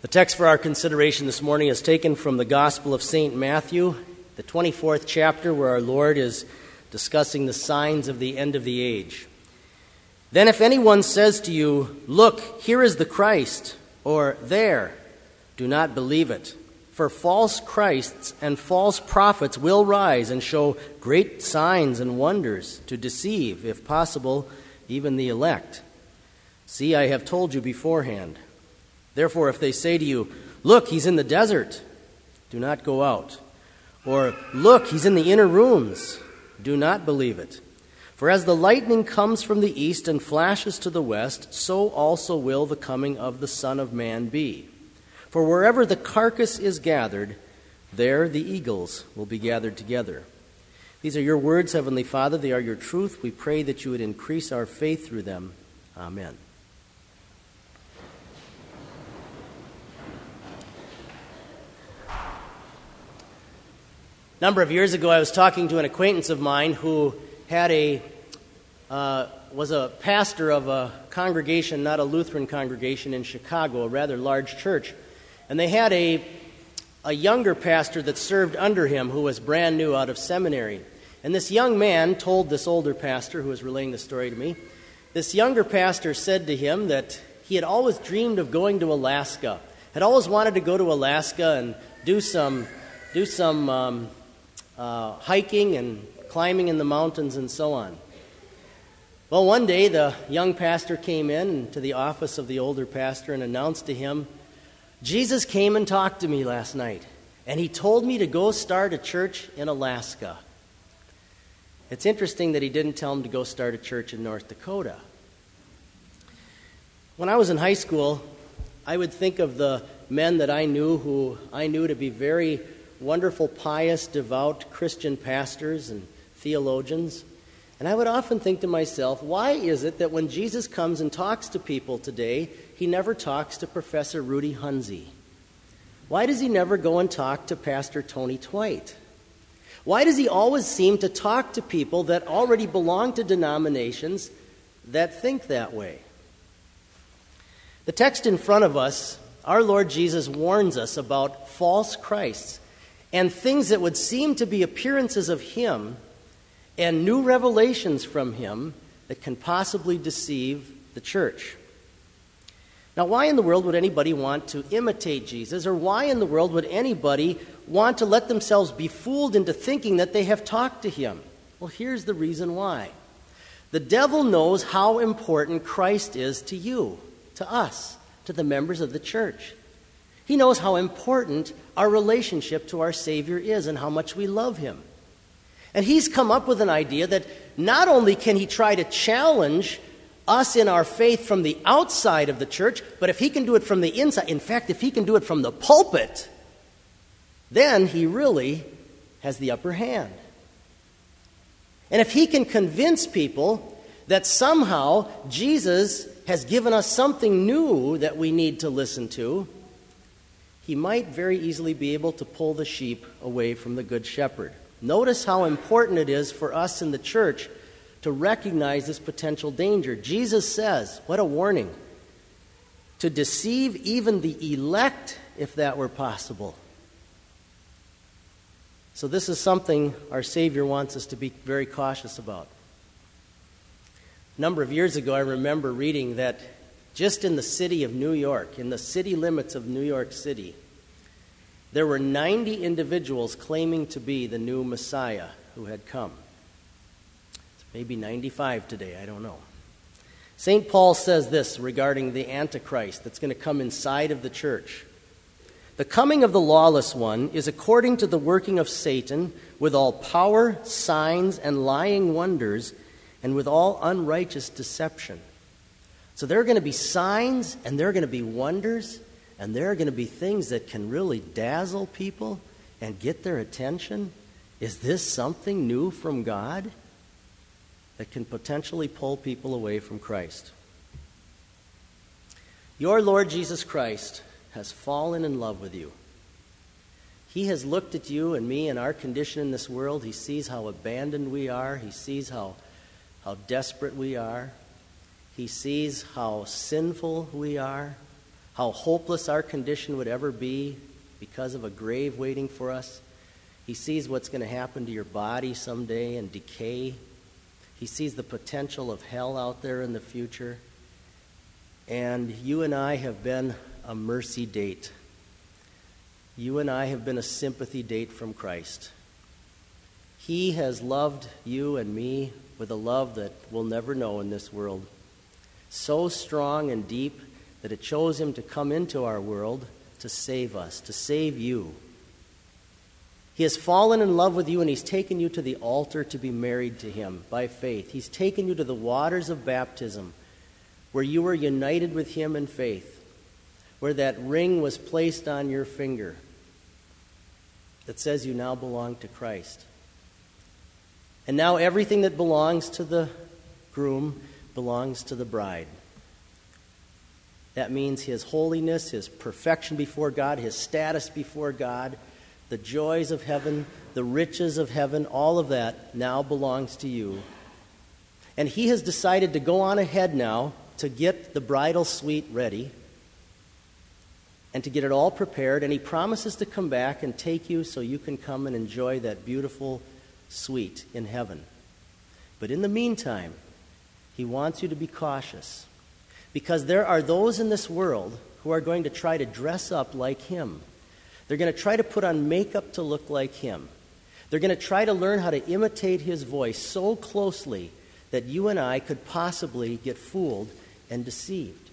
The text for our consideration this morning is taken from the Gospel of St. Matthew, the 24th chapter, where our Lord is discussing the signs of the end of the age. Then if anyone says to you, "Look, here is the Christ," or "There," do not believe it. For false Christs and false prophets will rise and show great signs and wonders to deceive, if possible, even the elect. See, I have told you beforehand. Therefore, if they say to you, "Look, he's in the desert," do not go out. Or, "Look, he's in the inner rooms," do not believe it. For as the lightning comes from the east and flashes to the west, so also will the coming of the Son of Man be. For wherever the carcass is gathered, there the eagles will be gathered together. These are your words, Heavenly Father. They are your truth. We pray that you would increase our faith through them. Amen. A number of years ago, I was talking to an acquaintance of mine who was a pastor of a congregation, not a Lutheran congregation, in Chicago, a rather large church. And they had a younger pastor that served under him who was brand new out of seminary. And this young man told this older pastor, who was relaying the story to me, this younger pastor said to him that he had always dreamed of going to Alaska, had always wanted to go to Alaska and do some hiking and climbing in the mountains and so on. Well, one day the young pastor came in to the office of the older pastor and announced to him, "Jesus came and talked to me last night, and he told me to go start a church in Alaska." It's interesting that he didn't tell him to go start a church in North Dakota. When I was in high school, I would think of the men that I knew who I knew to be very wonderful, pious, devout Christian pastors and theologians. And I would often think to myself, why is it that when Jesus comes and talks to people today, he never talks to Professor Rudy Hunzi? Why does he never go and talk to Pastor Tony Twite? Why does he always seem to talk to people that already belong to denominations that think that way? The text in front of us, our Lord Jesus warns us about false Christs and things that would seem to be appearances of him and new revelations from him that can possibly deceive the church. Now, why in the world would anybody want to imitate Jesus, or why in the world would anybody want to let themselves be fooled into thinking that they have talked to him? Well, here's the reason why. The devil knows how important Christ is to you, to us, to the members of the church. He knows how important our relationship to our Savior is and how much we love him. And he's come up with an idea that not only can he try to challenge us in our faith from the outside of the church, but if he can do it from the inside, in fact, if he can do it from the pulpit, then he really has the upper hand. And if he can convince people that somehow Jesus has given us something new that we need to listen to, he might very easily be able to pull the sheep away from the good shepherd. Notice how important it is for us in the church to recognize this potential danger. Jesus says, what a warning, to deceive even the elect, if that were possible. So this is something our Savior wants us to be very cautious about. A number of years ago, I remember reading that just in the city of New York, in the city limits of New York City, there were 90 individuals claiming to be the new Messiah who had come. It's maybe 95 today, I don't know. St. Paul says this regarding the Antichrist that's going to come inside of the church. The coming of the lawless one is according to the working of Satan, with all power, signs, and lying wonders, and with all unrighteous deception. So there are going to be signs, and there are going to be wonders, and there are going to be things that can really dazzle people and get their attention. Is this something new from God that can potentially pull people away from Christ? Your Lord Jesus Christ has fallen in love with you. He has looked at you and me and our condition in this world. He sees how abandoned we are. He sees how desperate we are. He sees how sinful we are. how hopeless our condition would ever be because of a grave waiting for us. He sees what's going to happen to your body someday and decay. He sees the potential of hell out there in the future. And you and I have been a mercy date. You and I have been a sympathy date from Christ. He has loved you and me with a love that we'll never know in this world. So strong and deep that it chose him to come into our world to save us, to save you. He has fallen in love with you, and he's taken you to the altar to be married to him by faith. He's taken you to the waters of baptism, where you were united with him in faith, where that ring was placed on your finger that says you now belong to Christ. And now everything that belongs to the groom belongs to the bride. That means his holiness, his perfection before God, his status before God, the joys of heaven, the riches of heaven, all of that now belongs to you. And he has decided to go on ahead now to get the bridal suite ready and to get it all prepared. And he promises to come back and take you so you can come and enjoy that beautiful suite in heaven. But in the meantime, he wants you to be cautious, because there are those in this world who are going to try to dress up like him. They're going to try to put on makeup to look like him. They're going to try to learn how to imitate his voice so closely that you and I could possibly get fooled and deceived.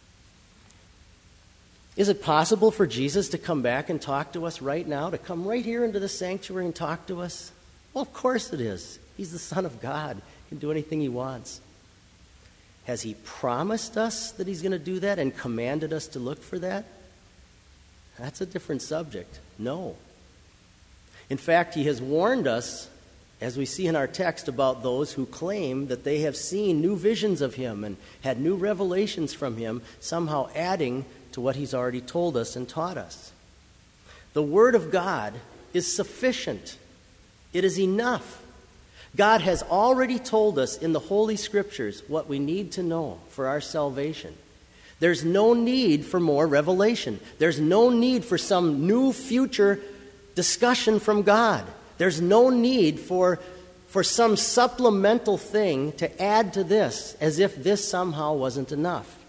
Is it possible for Jesus to come back and talk to us right now, to come right here into the sanctuary and talk to us? Well, of course it is. He's the Son of God. He can do anything he wants. Has he promised us that he's going to do that and commanded us to look for that? That's a different subject. No. In fact, he has warned us, as we see in our text, about those who claim that they have seen new visions of him and had new revelations from him, somehow adding to what he's already told us and taught us. The Word of God is sufficient. It is enough. God has already told us in the Holy Scriptures what we need to know for our salvation. There's no need for more revelation. There's no need for some new future discussion from God. There's no need for some supplemental thing to add to this, as if this somehow wasn't enough.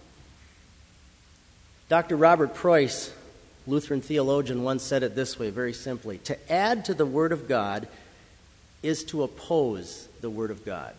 Dr. Robert Preuss, Lutheran theologian, once said it this way, very simply: to add to the Word of God is to oppose the Word of God.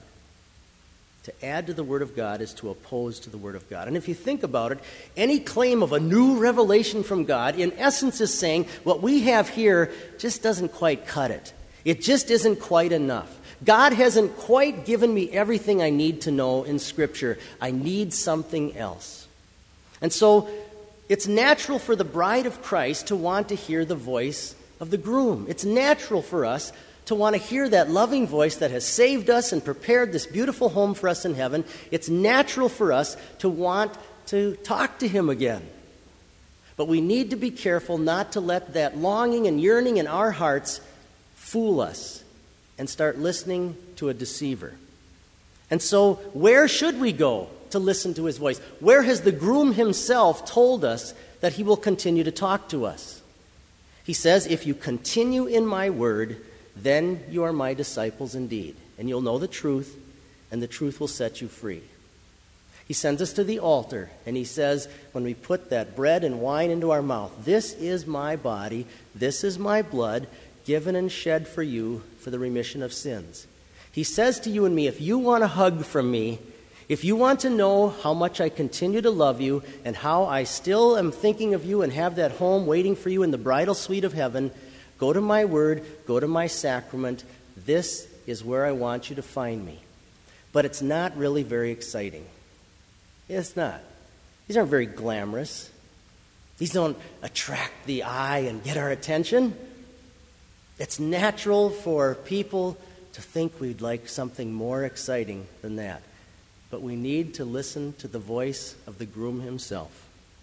To add to the Word of God is to oppose to the Word of God. And if you think about it, any claim of a new revelation from God, in essence, is saying what we have here just doesn't quite cut it. It just isn't quite enough. God hasn't quite given me everything I need to know in Scripture. I need something else. And so it's natural for the bride of Christ to want to hear the voice of the groom. It's natural for us to want to hear that loving voice that has saved us and prepared this beautiful home for us in heaven. It's natural for us to want to talk to him again. But we need to be careful not to let that longing and yearning in our hearts fool us and start listening to a deceiver. And so, where should we go to listen to his voice? Where has the groom himself told us that he will continue to talk to us? He says, if you continue in my word, then you are my disciples indeed, and you'll know the truth, and the truth will set you free. He sends us to the altar, and he says, when we put that bread and wine into our mouth, this is my body, this is my blood, given and shed for you for the remission of sins. He says to you and me, if you want a hug from me, if you want to know how much I continue to love you and how I still am thinking of you and have that home waiting for you in the bridal suite of heaven, go to my word, go to my sacrament. This is where I want you to find me. But it's not really very exciting. It's not. These aren't very glamorous. These don't attract the eye and get our attention. It's natural for people to think we'd like something more exciting than that. But we need to listen to the voice of the groom himself.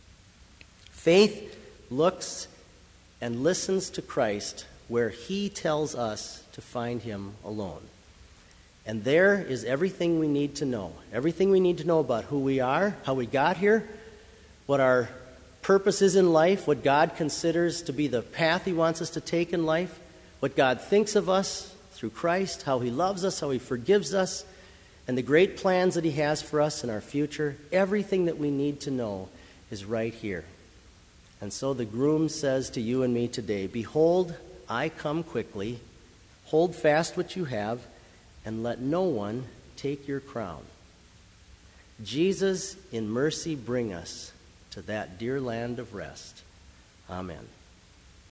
Faith looks and listens to Christ where he tells us to find him alone. And there is everything we need to know. Everything we need to know about who we are, how we got here, what our purpose is in life, what God considers to be the path he wants us to take in life, what God thinks of us through Christ, how he loves us, how he forgives us, and the great plans that he has for us in our future, everything that we need to know is right here. And so the groom says to you and me today, behold, I come quickly. Hold fast what you have, and let no one take your crown. Jesus, in mercy, bring us to that dear land of rest. Amen.